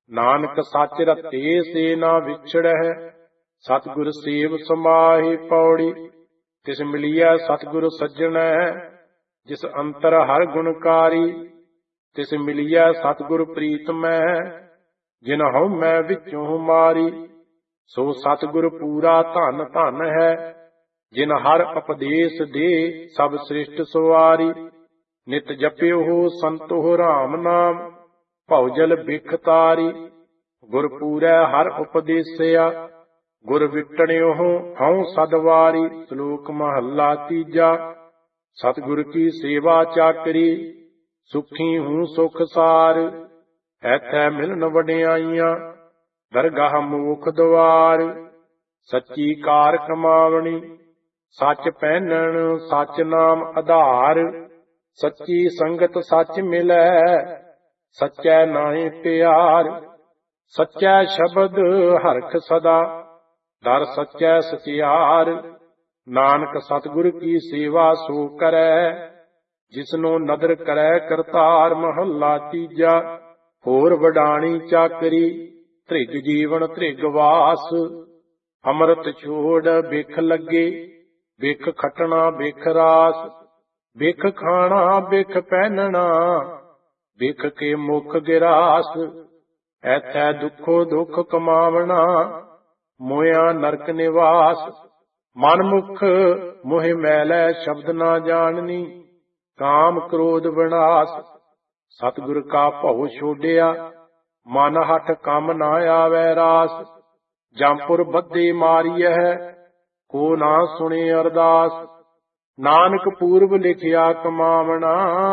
ਨਾਨਕ ਸੱਚ ਰਤੇ ਸੇ ਨਾ ਵਿਛੜਹਿ, ਸਤਿਗੁਰ ਸੇਵ ਸਮਾਹਿ ਪੌੜੀ। ਤਿਸ ਮਿਲੀਐ ਸਤਿਗੁਰ ਸੱਜਣੈ, ਜਿਸ ਅੰਤਰ ਹਰ ਗੁਣਕਾਰੀ। ਤਿਸ ਮਿਲੀਐ ਸਤਿਗੁਰ ਪ੍ਰੀਤਮੈ, ਜਿਨ ਹਉ ਮੈਂ ਵਿੱਚੋਂ ਮਾਰੀ। ਸੋ ਸਤਿਗੁਰ ਪੂਰਾ ਧਨ ਧਨ ਹੈ, ਜਿਨ ਹਰ ਉਪਦੇਸ਼ ਦੇ ਸਭ ਸ੍ਰਿਸ਼ਟ ਸਵਾਰੀ। ਨਿਤ ਜਪਿਓ ਸੰਤੋ ਰਾਮ ਨਾਮ, ਭਉ ਜਲ ਬਿਖ ਤਾਰੀ। ਗੁਰ ਪੂਰੈ ਹਰ ਉਪਦੇਸਿਆ, ਗੁਰ ਵਿਟਣਿਓ ਹਉ ਸਦਵਾਰੀ। ਸ਼ਲੋਕ ਮਹੱਲਾ ਤੀਜਾ। ਸਤਿਗੁਰ ਕੀ ਸੇਵਾ ਚਾਕਰੀ, ਸੁਖੀ ਹੂੰ ਸੁਖ ਸਾਰ। ਐਥੈ ਮਿਲਨ ਵਡਿਆਈਆਂ, ਦਰਗਾਹ ਮੋਖ ਦੁਆਰ। ਸੱਚੀ ਕਾਰ ਕਮਾਵਣੀ, ਸੱਚ ਪਹਿਨਣ ਸੱਚ ਨਾਮ ਆਧਾਰ। ਸੱਚੀ ਸੰਗਤ ਸੱਚ ਮਿਲੈ, ਸੱਚੈ ਨਾਹਿ ਪਿਆਰ। ਸੱਚੈ ਸ਼ਬਦ ਹਰਖ ਸਦਾ, ਦਰ ਸੱਚੈ ਸਚਿਆਰ। ਨਾਨਕ ਸਤਿਗੁਰ ਕੀ ਸੇਵਾ ਸੋ ਕਰੈ, ਜਿਸਨੂੰ ਨਦਰ ਕਰੈ ਕਰਤਾਰ। ਮਹੱਲਾ ਤੀਜਾ। ਹੋਰ ਵਡਾਣੀ ਚਾਕਰੀ, ਧ੍ਰਿਗ ਜੀਵਨ ਧ੍ਰਿਗ ਵਾਸ। ਅੰਮ੍ਰਿਤ ਛੋੜ ਬਿਖ ਲੱਗੇ, ਬਿਖ ਖਟਣਾ ਬਿਖ ਰਾਸ। ਬਿਖ ਖਾਣਾ ਬਿਖ ਪਹਿਨਣਾ, ਬਿਖ ਕੇ ਮੁਖ ਗਿਰਾਸ। ਐਥੈ ਦੁਖੋ ਦੁਖ ਕਮਾਵਣਾ, ਮੋਇਆ ਨਰਕ ਨਿਵਾਸ। ਮਨ ਮੁਖ ਮੋਹਿ ਮੈਲੈ ਸ਼ਬਦ ਨਾ ਜਾਣਨੀ, ਕਾਮ ਕ੍ਰੋਧ ਵਿਨਾਸ਼। ਸਤਿਗੁਰ ਕਾ ਭਉ ਛੋਡਿਆ, ਮਨ ਹਠ ਕੰਮ ਨਾ ਆਵੈ ਰਾਸ। ਜੰਪੁਰ ਬੱਧੇ ਮਾਰੀਐ, ਕੋ ਨਾ ਸੁਣੇ ਅਰਦਾਸ। ਨਾਨਕ ਪੂਰਬ ਲਿਖਿਆ ਕਮਾਵਣਾ,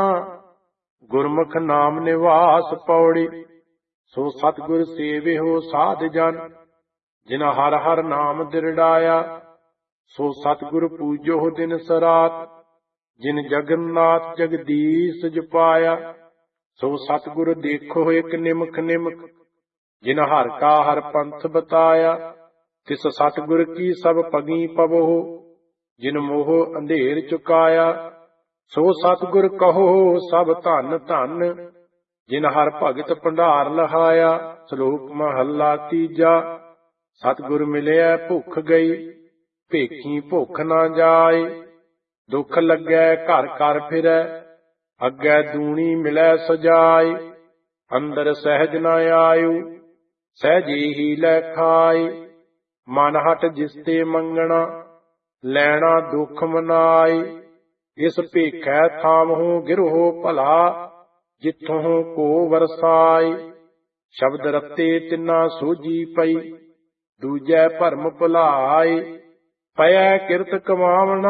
ਗੁਰਮੁਖ ਨਾਮ ਨਿਵਾਸ ਪੌੜੀ। ਸੋ ਸਤਿਗੁਰ ਸੇਵਿਓ ਸਾਧ ਜਨ, ਜਿਨ ਹਰ ਹਰ ਨਾਮ ਦਿਰੜਾਇਆ। ਸੋ ਸਤਿਗੁਰ ਪੂਜੋ ਦਿਨ ਸਰਾਤ, ਜਿਨ ਜਗਨਨਾਥ ਜਗਦੀਸ਼ ਜਪਾਇਆ। ਸੋ ਸਤਿਗੁਰ ਦੇਖੋ ਇਕ ਨਿਮਖ ਨਿਮਖ, ਜਿਨ ਹਰ ਕਾ ਹਰ ਪੰਥ ਬਤਾਇਆ। ਤਿਸ ਸਤਿਗੁਰ ਕੀ ਸਭ ਪਗੀ ਪਵੋ, ਜਿਨ ਮੋਹ ਅੰਧੇਰ ਚੁਕਾਇਆ। ਸੋ ਸਤਿਗੁਰ ਕਹੋ ਸਭ ਧਨ ਧਨ, ਜਿਨ ਹਰ ਭਗਤ ਭੰਡਾਰ ਲਹਾਇਆ। ਸ਼ਲੋਕ ਮਹੱਲਾ ਤੀਜਾ। ਸਤਿਗੁਰ ਮਿਲਿਆ ਭੁੱਖ ਗਈ, ਭੇਖੀ ਭੁੱਖ ਨਾ ਜਾਏ। ਦੁੱਖ ਲੱਗੈ ਘਰ ਘਰ ਫਿਰੈ, ਅੱਗੇ ਦੂਣੀ ਮਿਲੈ ਸਜਾਏ। ਅੰਦਰ ਸਹਿਜ ਨਾ ਆਇਓ, ਸਹਿਜੇ ਹੀ ਲੈ ਖਾਏ। ਮਨ ਹਟ ਜਿਸ ਤੇ ਮੰਗਣਾ, ਲੈਣਾ ਦੁੱਖ ਮਨਾਏ। ਇਸ ਭੇਖੈ ਥਾਮਹੁ ਗਿਰਹੋ ਭਲਾ, ਜਿੱਥੋਂ ਕੋ ਵਰਸਾਏ। ਸ਼ਬਦ ਰਤੇ ਤਿੰਨਾ ਸੋਝੀ ਪਈ, ਦੂਜੈ ਭਰਮ ਭੁਲਾਏ। ਪਇਐ ਕਿਰਤ ਕਮਾਵਣਾ,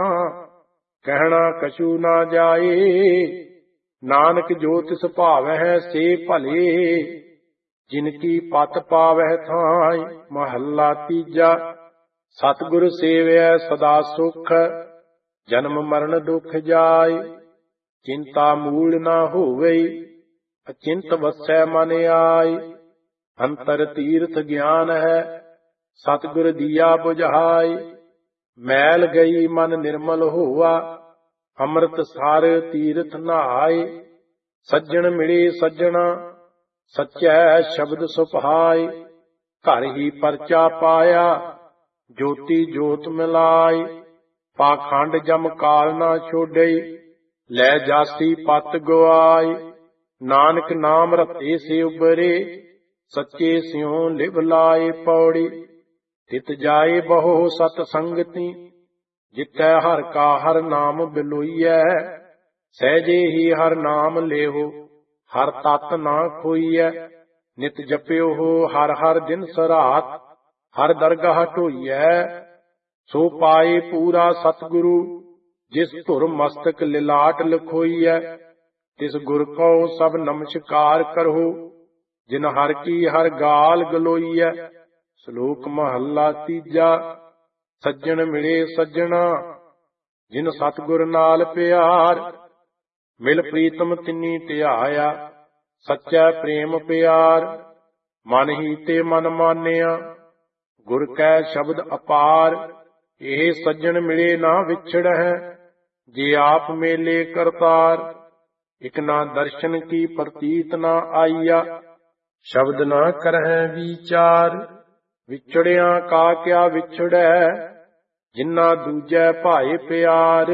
ਕਹਿਣਾ ਕਛੂ ਨਾ ਜਾਏ। ਨਾਨਕ ਜੋ ਤਿਸ ਭਾਵੈ ਸੇ ਭਲੇ, ਜਿਨ ਕੀ ਪਤ ਪਾਵੈ ਥਾਈ। ਮਹੱਲਾ ਤੀਜਾ। ਸਤਿਗੁਰ ਸੇਵਿਐ ਸਦਾ ਸੁਖ, ਜਨਮ ਮਰਨ ਦੁਖ ਜਾਏ। ਚਿੰਤਾ ਮੂਲ ਨਾ ਹੋਵਈ, ਅਚਿੰਤ ਵਸੈ ਮਨ ਆਈ। ਅੰਤਰ ਤੀਰਥ ਗਿਆਨ ਹੈ, ਸਤਿਗੁਰ ਦੀਆ ਬੁਝਾਈ। ਮੈਲ ਗਈ ਮਨ ਨਿਰਮਲ ਹੋਆ, ਅੰਮ੍ਰਿਤ ਸਾਰ ਤੀਰਥ ਨਹਾਏ। ਸੱਜਣ ਮਿਲੇ ਸੱਜਣਾ, ਸੱਚੈ ਸ਼ਬਦ ਸੁਭਾਏ। ਘਰ ਹੀ ਪਰਚਾ ਪਾਇਆ, ਜੋਤੀ ਜੋਤ ਮਿਲਾਈ। ਪਾਖੰਡ ਜਮ ਕਾਲ ਨਾ ਛੋਡਈ, ਲੈ ਜਾਸੀ ਪਤ ਗਵਾਈ। ਨਾਨਕ ਨਾਮ ਰਤੇ ਸੇ ਉਬਰੇ, ਸੱਚੇ ਸਿਉ ਲਿਵ ਲਾਏ ਪੌੜੀ। ਤਿਤ ਜਾਏ ਬਹੁ ਸਤ ਸੰਗਤੀ, ਜਿੱਥੈ ਹਰ ਕਾ ਹਰ ਨਾਮ ਬਿਲੋਈਐ। ਸਹਿਜੇ ਹੀ ਹਰ ਨਾਮ ਲੇਹੋ, ਹਰ ਤਤ ਨਾ ਖੋਈਐ। ਨਿਤ ਜਪਿਓ ਹਰ ਹਰ ਦਿਨ ਸਰਾਤ, ਹਰ ਦਰਗਾਹ ਢੋਈਐ। ਸੋ ਪਾਏ ਪੂਰਾ ਸਤਿਗੁਰੂ, ਜਿਸ ਧੁਰ ਮਸਤਕ ਲਿਲਾਟ ਲਖੋਈਐ। ਤਿਸ ਗੁਰ ਕਉ ਸਭ ਨਮਸਕਾਰ ਕਰੋ, ਜਿਨ ਹਰ ਕੀ ਹਰ ਗਾਲ ਗਲੋਈਐ। ਸ਼ਲੋਕ ਮਹੱਲਾ ਤੀਜਾ। ਸੱਜਣ ਮਿਲੇ ਸੱਜਣਾ, ਜਿਨ ਸਤਿਗੁਰ ਨਾਲ ਪਿਆਰ। ਮਿਲ ਪ੍ਰੀਤਮ ਤਿਨੀ ਧਿਆਇਆ, ਸੱਚਾ ਪ੍ਰੇਮ ਪਿਆਰ। ਮਨ ਹੀ ਤੇ ਮਨ ਮਾਨਿਆ, ਗੁਰ ਕੈ ਸ਼ਬਦ ਅਪਾਰ। ਇਹ ਸੱਜਣ ਮਿਲੇ ਨਾ ਵਿਛੜਹਿ, ਜੇ ਆਪ ਮੇਲੇ ਕਰਤਾਰ। ਇਕ ਨਾ ਦਰਸ਼ਨ ਕੀ ਪ੍ਰਤੀਤ ਨਾ ਆਈਆ, ਸ਼ਬਦ ਨਾ ਕਰਹਿ ਵਿਚਾਰ, ਵਿਛੜਿਆ ਕਾ ਕਿਆ ਵਿਛੜੈ, ਜਿਨ੍ਹਾਂ ਦੂਜੈ ਭਾਏ ਪਿਆਰ।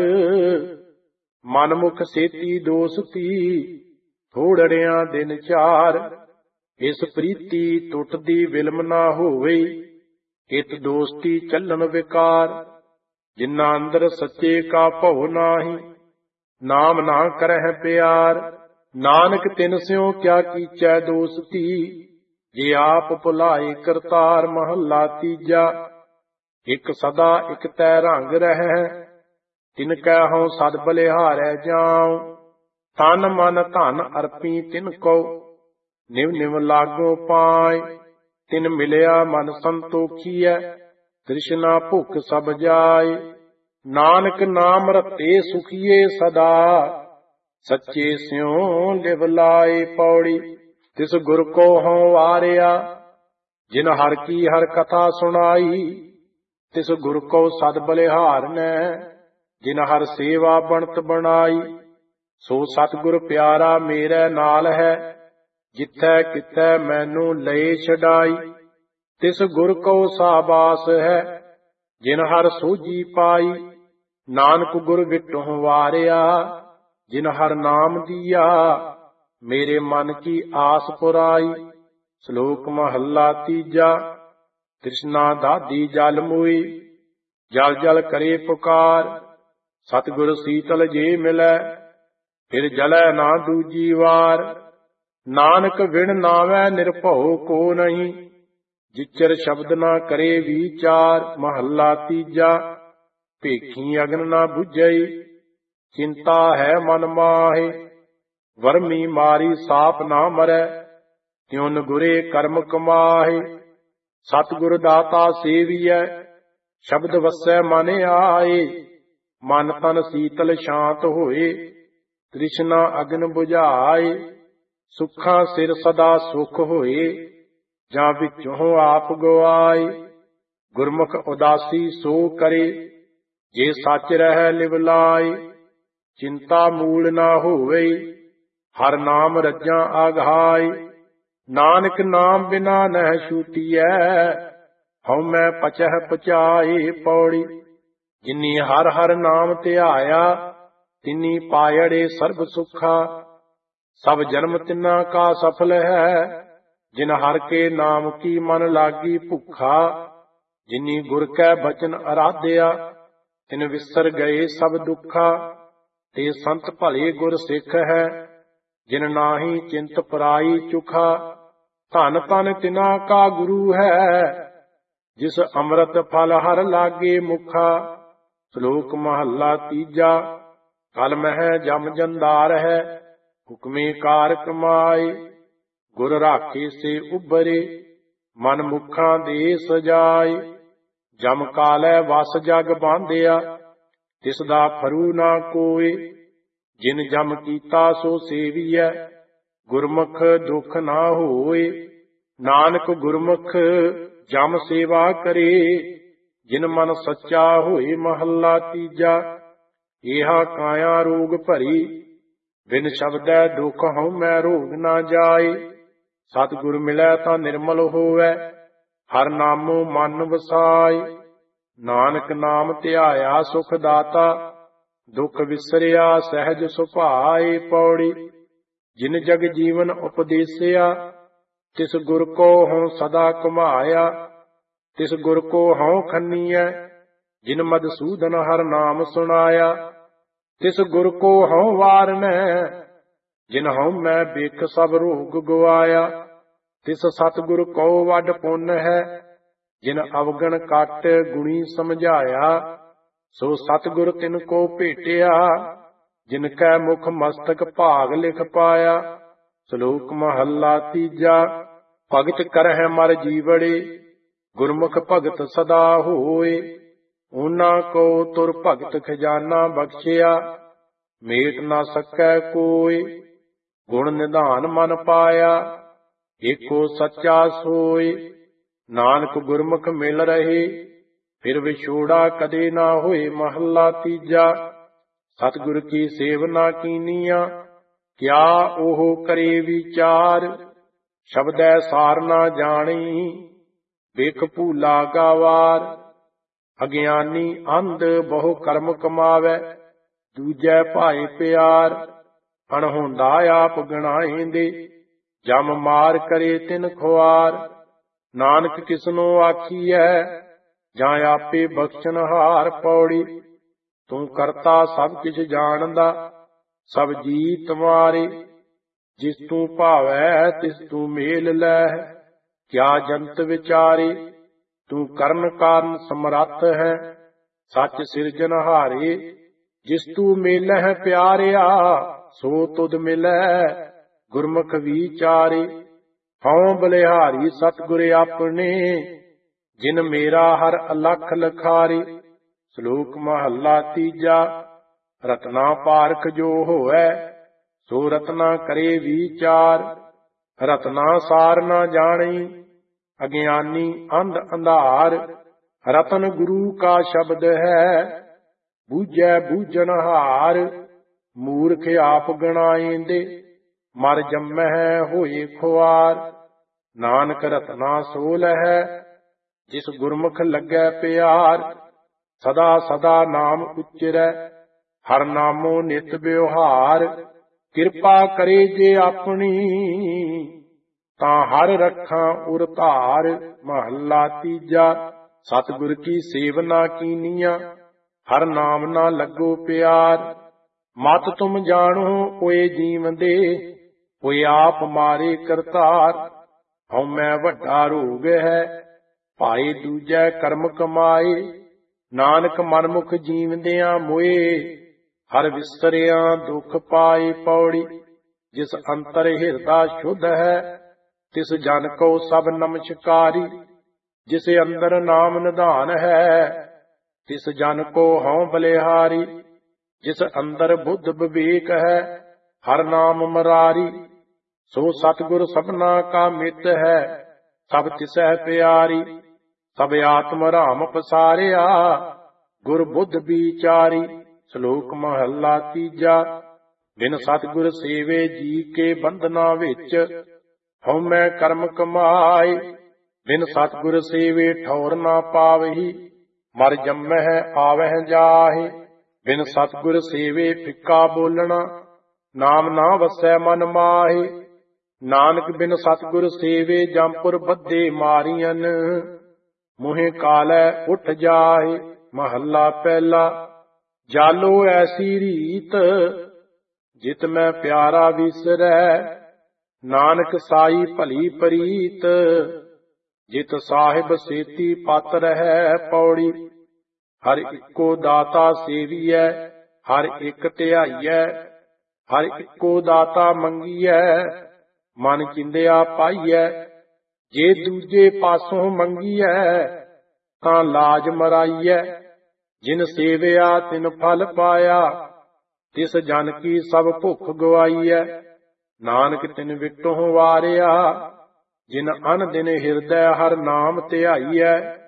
ਮਨਮੁਖ ਸੇਤੀ ਦੋਸਤੀ, ਥੋੜੜਿਆਂ ਦਿਨ ਚਾਰ, ਇਸ ਪ੍ਰੀਤੀ ਟੁੱਟਦੀ ਵਿਲਮ ਨਾ ਹੋਵੇ, ਇਤ ਦੋਸਤੀ ਚੱਲਣ ਵਿਕਾਰ। ਜਿਨ੍ਹਾਂ ਅੰਦਰ ਸੱਚੇ ਕਾ ਭਉ ਨਾਹੀ, ਨਾਮ ਨਾ ਕਰਹਿ ਪਿਆਰ। ਨਾਨਕ ਤਿਨ ਸਿਉ ਕਿਆ ਕੀਚੈ ਦੋਸਤੀ, ਜੇ ਆਪ ਭੁਲਾਏ ਕਰਤਾਰ। ਮਹੱਲਾ ਤੀਜਾ। ਇਕ ਸਦਾ ਇਕ ਤੈ ਰੰਗ ਰਹਿ, ਤਿਨ ਕੈ ਹਉ ਸਦ ਬਲਿਹਾਰੈ ਜਾਉ। ਤਨ ਮਨ ਧਨ ਅਰਪੀ ਤਿਨ ਕਉ, ਨਿਵ ਨਿਵ ਲਾਗੋ ਪਾਏ। ਤਿਨ ਮਿਲਿਆ ਮਨ ਸੰਤੋਖੀਐ, ਤ੍ਰਿਸ਼ਨਾ ਭੁਖ ਸਭ ਜਾਏ। ਨਾਨਕ ਨਾਮ ਰਤੇ ਸੁਖੀਏ ਸਦਾ, ਸੱਚੇ ਸਿਉ ਲਿਵ ਲਾਏ। ਪੌੜੀ। ਤਿਸ ਗੁਰ ਕੋ ਹਉ ਵਾਰਿਆ, ਜਿਨ ਹਰ ਕੀ ਹਰ ਕਥਾ ਸੁਣਾਈ। ਤਿਸ ਗੁਰ ਕੋ ਸਦ ਬਲਿਹਾਰਨੈ, ਜਿਨ ਹਰ ਸੇਵਾ ਬਣਤ ਬਣਾਈ। ਸੋ ਸਤਿਗੁਰ ਪਿਆਰਾ ਮੇਰੇ ਨਾਲ ਹੈ, ਜਿੱਥੈ ਕਿਥੈ ਮੈਨੂੰ ਲਏ ਛਡਾਈ। ਤਿਸ ਗੁਰ ਕੋ ਸਾਬਾਸ ਹੈ, ਜਿਨ ਹਰ ਸੋਝੀ ਪਾਈ। ਨਾਨਕ ਗੁਰ ਵਿਟਹੁ ਵਾਰਿਆ, ਜਿਨ ਹਰ ਨਾਮ ਦੀਆ। ਮੇਰੇ ਮਨ ਕੀ ਆਸ ਪੁਰਾਈ। ਸ਼ਲੋਕ ਮਹੱਲਾ ਤੀਜਾ। ਤ੍ਰਿਸ਼ਨਾ ਦਾਦੀ ਜਲ ਮੋਈ, ਜਲ ਜਲ ਕਰੇ ਪੁਕਾਰ। ਸਤਿਗੁਰ ਸੀਤਲ ਜੇ ਮਿਲੈ, ਫਿਰ ਜਲੈ ਨਾ ਦੂਜੀ ਵਾਰ। ਨਾਨਕ ਵਿਣ ਨਾਵੈ ਨਿਰਭਉ ਕੋ ਨਹੀਂ, ਜਿਚਰ ਸ਼ਬਦ ਨਾ ਕਰੇ ਵਿਚਾਰ। ਮਹੱਲਾ ਤੀਜਾ। ਭੇਖੀ ਅਗਨ ਨਾ ਬੁਝਈ, ਚਿੰਤਾ ਹੈ ਮਨ ਮਾਹੇ। ਵਰਮੀ ਮਾਰੀ ਸਾਪ ਨਾ ਮਰੈ, ਤਿਉਨ ਗੁਰੇ ਕਰਮ ਕਮਾਹੇ। ਸਤਿਗੁਰ ਦਾਤਾ ਸੇਵੀਐ, ਸ਼ਬਦ ਵਸੈ ਮਨ ਆਏ। ਮਨ ਤਨ ਸੀਤਲ ਸ਼ਾਂਤ ਹੋਏ, ਤ੍ਰਿਸ਼ਨਾ ਅਗਨ ਬੁਝਾਏ। ਸੁੱਖਾਂ ਸਿਰ ਸਦਾ ਸੁਖ ਹੋਏ, ਜਾਂ ਵਿੱਚੋਂ ਆਪ ਗਵਾਏ। ਗੁਰਮੁਖ ਉਦਾਸੀ ਸੋ ਕਰੇ, ਜੇ ਸੱਚ ਰਹਿ ਲਿਵ ਲਾਏ। ਚਿੰਤਾ ਮੂਲ ਨਾ ਹੋਵੇ, ਹਰ ਨਾਮ ਰੱਜਾਂ ਆਘਾਏ। ਨਾਨਕ ਨਾਮ ਬਿਨਾ ਨਹਿ ਛੂਟੀਐ, ਹਉ ਮੈਂ ਪਚਹਿ ਪਚਾਏ। ਪੌੜੀ। ਜਿਨੀ ਹਰ ਹਰ ਨਾਮ ਧਿਆਇਆ, ਤਿਨੀ ਪਾਇੜੇ ਸਰਬ ਸੁਖਾ। ਸਭ ਜਨਮ ਤਿਨਾ ਕਾ ਸਫਲ ਹੈ, ਜਿਨ ਹਰ ਕੇ ਨਾਮ ਕੀ ਮਨ ਲਾਗੀ ਭੁੱਖਾ। ਜਿਨੀ ਗੁਰ ਕੈ ਬਚਨ ਅਰਾਧਿਆ, ਤਿਨ ਵਿਸਰ ਗਏ ਸਭ ਦੁੱਖਾ। ਤੇ ਸੰਤ ਭਲੇ ਗੁਰ ਸਿੱਖ ਹੈ, ਜਿਨ ਨਾਹੀ ਚਿੰਤ ਪਰਾਈ ਚੁਖਾ। ਧਨ ਧਨ ਤਿਨਾ ਕਾ ਗੁਰੂ ਹੈ, ਜਿਸ ਅੰਮ੍ਰਿਤ ਫਲ ਹਰ ਲਾਗੇ ਮੁਖਾ। ਸ਼ਲੋਕ ਮਹੱਲਾ ਤੀਜਾ। ਕਲ ਮਹਿ ਜਮ ਜੰਦਾਰ ਹੈ, ਹੁਕਮੇ ਕਾਰ ਕਮਾਏ। ਗੁਰ ਰਾਖੇ ਸੇ ਉਬਰੇ, ਮਨ ਮੁਖਾਂ ਦੇ ਸਜਾਏ। ਜਮ ਕਾਲੈ ਵਸ ਜਗ ਬਾਂਧਿਆ, ਤਿਸ ਦਾ ਫਰੂ ਨਾ ਕੋਏ। ਜਿਨ ਜਮ ਕੀਤਾ ਸੋ ਸੇਵੀਐ, ਗੁਰਮੁਖ ਦੁਖ ਨਾ ਹੋਏ। ਨਾਨਕ ਗੁਰਮੁਖ ਜਮ ਸੇਵਾ ਕਰੇ, ਜਿਨ ਮਨ ਸੱਚਾ ਹੋਏ। ਮਹੱਲਾ ਤੀਜਾ। ਏਹਾ ਕਾਇਆ ਰੋਗ ਭਰੀ, ਬਿਨ ਸ਼ਬਦੈ ਦੁਖ ਹਉ ਮੈਂ ਰੋਗ ਨਾ ਜਾਏ। ਸਤਿਗੁਰ ਮਿਲੈ ਤਾਂ ਨਿਰਮਲ ਹੋਵੈ, ਹਰ ਨਾਮੋ ਮਨ ਵਸਾਏ। ਨਾਨਕ ਨਾਮ ਧਿਆਇਆ ਸੁਖ ਦਾਤਾ, ਦੁਖ ਵਿਸਰਿਆ ਸਹਿਜ ਸੁਭਾਏ। ਪੌੜੀ। ਜਿਨ ਜਗ ਜੀਵਨ ਉਪਦੇਸਿਆ, ਤਿਸ ਗੁਰ ਕੋ ਹਉ ਸਦਾ ਘੁਮਾਇਆ। ਤਿਸ ਗੁਰ ਕੋ ਹਉ ਖੰਨੀਐ, ਜਿਨ ਮਧਸੂਦਨ ਹਰ ਨਾਮ ਸੁਣਾਇਆ। ਤਿਸ ਗੁਰ ਕੋ ਹਉ ਵਾਰਨੈ, ਜਿਨ ਹਉ ਮੈਂ ਬਿਖ ਸਭ ਰੋਗ ਗਵਾਇਆ। ਤਿਸ ਸਤਿਗੁਰ ਕੋ ਵੱਡ ਪੁੰਨ ਹੈ, ਜਿਨ ਅਵਗਣ ਕਟ ਗੁਣੀ ਸਮਝਾਇਆ। ਸੋ ਸਤਿਗੁਰ ਤਿਨ ਕੋ ਭੇਟਿਆ, ਜਿਨ ਕੈ ਮੁਖ ਮਸਤਕ ਭਾਗ ਲਿਖ ਪਾਇਆ। ਸ਼ਲੋਕ ਮਹੱਲਾ ਤੀਜਾ। ਭਗਤ ਕਰਹਿ ਮਰ ਜੀਵੜੇ, ਗੁਰਮੁਖ ਭਗਤ ਸਦਾ ਹੋਏ। ਉਹਨਾਂ ਕੋ ਤੁਰ ਭਗਤ ਖਜ਼ਾਨਾ ਬਖਸ਼ਿਆ, ਮੇਟ ਨਾ ਸਕੈ ਕੋਇ। ਗੁਣ ਨਿਧਾਨ ਮਨ ਪਾਇਆ, ਏਕੋ ਸੱਚਾ ਸੋਇ। ਨਾਨਕ ਗੁਰਮੁਖ ਮਿਲ ਰਹੇ, ਫਿਰ ਵਿਛੋੜਾ ਕਦੇ ਨਾ ਹੋਏ। ਮਹੱਲਾ ਤੀਜਾ। ਸਤਿਗੁਰ ਕੀ ਸੇਵ ਨਾ ਕੀਨੀਆ, ਕਿਆ ਉਹ ਕਰੇ ਵਿਚਾਰ। ਸ਼ਬਦੈ ਸਾਰ ਨਾ ਜਾਣੀ, ਵੇਖ ਭੂਲਾ ਗਾਵਾਰ। ਅਗਿਆਨੀ ਅੰਧ ਬਹੁ ਕਰਮ ਕਮਾਵੈ, ਦੂਜੈ ਭਾਏ ਪਿਆਰ। ਅਣਹੋਂਦਾ ਆਪ ਗਣਾਏਂਦੇ, ਜਮ ਮਾਰ ਕਰੇ ਤਿਨ ਖੁਆਰ। ਨਾਨਕ ਕਿਸਨੋ ਆਖੀਐ, ਜਾਂ ਆਪੇ ਬਖਸ਼ਣਹਾਰ। ਪੌੜੀ ਤੂੰ ਕਰਤਾ ਸਭ ਕਿਛ ਜਾਣਦਾ, ਸਭ ਜੀ ਤੁਮਾਰੇ। ਜਿਸ ਤੂੰ ਭਾਵੈ ਤਿਸ ਤੂੰ ਮੇਲ ਲੈ, ਕਿਆ ਜੰਤ ਵਿਚਾਰੇ। ਤੂੰ ਕਰਨ ਕਾਰਨ ਸਮਰੱਥ ਹੈ, ਸੱਚ ਸਿਰਜਣਹਾਰੇ। ਜਿਸ ਤੂੰ ਮੇਲਹਿ ਪਿਆਰਿਆ, ਸੋ ਤੁਧ ਮਿਲੈ ਗੁਰਮੁਖ ਵਿਚਾਰੇ। ਹਉ ਬਲਿਹਾਰੀ ਸਤਿਗੁਰ ਆਪਣੇ, ਜਿਨ ਮੇਰਾ ਹਰ ਅਲਖ ਲਖਾਰੇ। ਸ਼ਲੋਕ ਮਹੱਲਾ ਤੀਜਾ। ਰਤਨਾ ਪਾਰਖ ਜੋ ਹੋਵੈ, ਸੋ ਰਤਨਾ ਕਰੇ ਵਿਚਾਰ। ਰਤਨਾ ਸਾਰ ਨਾ ਜਾਣੀ, ਅਗਿਆਨੀ ਅੰਧ ਅੰਧਾਰ। ਰਤਨ ਗੁਰੂ ਕਾ ਸ਼ਬਦ ਹੈ, ਬੂਝੈ ਬੂਝਣਹਾਰ। ਮੂਰਖ ਆਪ ਗਣਾਏਂਦੇ, ਮਰ ਜੰਮਹਿ ਹੋਏ ਖੁਆਰ। ਨਾਨਕ ਰਤਨਾ ਸੋ ਲਹੈ, ਜਿਸ ਗੁਰਮੁਖ ਲੱਗੈ ਪਿਆਰ। ਸਦਾ ਸਦਾ ਨਾਮ ਉਚਰੈ, ਹਰ ਨਾਮੋ ਨਿਤ ਵਿਵਹਾਰ। ਕਿਰਪਾ ਕਰੇ ਜੇ ਆਪਣੀ, ਤਾਂ ਹਰ ਰੱਖਾਂ ਉਰ ਧਾਰ। ਮਹੱਲਾ ਤੀਜਾ। ਸਤਿਗੁਰ ਕੀ ਸੇਵਨਾ ਕੀਨੀਆ, ਹਰ ਨਾਮ ਨਾ ਲੱਗੋ ਪਿਆਰ। ਮਤ ਤੁਮ ਜਾਣੋ ਓਏ ਜੀਵੰਦੇ, ਓਏ ਆਪ ਮਾਰੇ ਕਰਤਾਰ। ਹਉਮੈ ਵੱਡਾ ਰੋਗ ਹੈ, ਭਾਏ ਦੂਜੈ ਕਰਮ ਕਮਾਏ। ਨਾਨਕ ਮਨਮੁਖ ਜੀਵਦਿਆਂ ਮੋਏ, ਹਰ ਵਿਸਰਿਆਂ ਦੁਖ ਪਾਏ। ਪੌੜੀ ਜਿਸ ਅੰਤਰ ਹਿਰਦਾ ਸ਼ੁੱਧ ਹੈ, ਤਿਸ ਜਨ ਕੋ ਸਭ ਨਮਸਕਾਰੀ। ਜਿਸ ਅੰਦਰ ਨਾਮ ਨਿਧਾਨ ਹੈ, ਤਿਸ ਜਨ ਕੋ ਹਉ ਬਲਿਹਾਰੀ। ਜਿਸ ਅੰਦਰ ਬੁੱਧ ਵਿਵੇਕ ਹੈ, ਹਰ ਨਾਮ ਮਰਾਰੀ। ਸੋ ਸਤਿਗੁਰ ਸਭਨਾ ਕਾ ਮਿੱਤ ਹੈ, ਸਭ ਤਿਸਹਿ ਪਿਆਰੀ। ਸਭ ਆਤਮ ਰਾਮ ਪਸਾਰਿਆ, ਗੁਰ ਬੁੱਧ ਵਿਚਾਰੀ। ਸ਼ਲੋਕ ਮਹੱਲਾ ਤੀਜਾ। ਬਿਨ ਸਤਿਗੁਰ ਸੇਵੇ ਜੀ ਕੇ ਬੰਧਨਾ ਵਿੱਚ, ਹਉਮੈ ਕਰਮ ਕਮਾਏ। ਬਿਨ ਸਤਿਗੁਰ ਸੇਵੇ ਠੌਰ ਨਾ ਪਾਵਹੀ, ਮਰ ਜੰਮਹਿ ਆਵਹਿ ਜਾਹੇ। ਬਿਨ ਸਤਿਗੁਰ ਸੇਵੇ ਫਿੱਕਾ ਬੋਲਣਾ, ਨਾਮ ਨਾ ਵਸੈ ਮਨ ਮਾਹੇ। ਨਾਨਕ ਬਿਨ ਸਤਿਗੁਰ ਸੇਵੇ ਜੰਪੁਰ ਬੱਧੇ ਮਾਰੀਅਨ, ਮੁਹੇ ਕਾਲੈ ਉੱਠ ਜਾਹੇ। ਮਹੱਲਾ ਪਹਿਲਾ। ਜਾਲੋ ਐਸੀ ਰੀਤ, ਜਿਤ ਮੈਂ ਪਿਆਰਾ ਵਿਸਰੈ। ਨਾਨਕ ਸਾਈ ਭਲੀ ਪ੍ਰੀਤ, ਜਿਤ ਸਾਹਿਬ ਸੇਤੀ ਪਤ ਰਹੈ। ਪੌੜੀ ਹਰ ਇੱਕੋ ਦਾਤਾ ਸੇਵੀਐ, ਹਰ ਇੱਕ ਧਿਆਈਐ। ਹਰ ਇੱਕੋ ਦਾਤਾ ਮੰਗੀਐ, ਮਨ ਚਿੰਦਿਆ ਪਾਈਐ। ਜੇ ਦੂਜੇ ਪਾਸੋਂ ਮੰਗੀਐ, ਤਾਂ ਲਾਜ ਮਰਾਈਐ। ਜਿਨ ਸੇਵਿਆ ਤਿਨ ਫਲ ਪਾਇਆ, ਤਿਸ ਜਨ ਕੀ ਸਭ ਭੁੱਖ ਗਵਾਈਐ। ਨਾਨਕ ਤਿਨ ਵਿਟੋਂ ਵਾਰਿਆ, ਜਿਨ ਅਨ ਦਿਨ ਹਿਰਦੈ ਹਰ ਨਾਮ ਧਿਆਈਐ।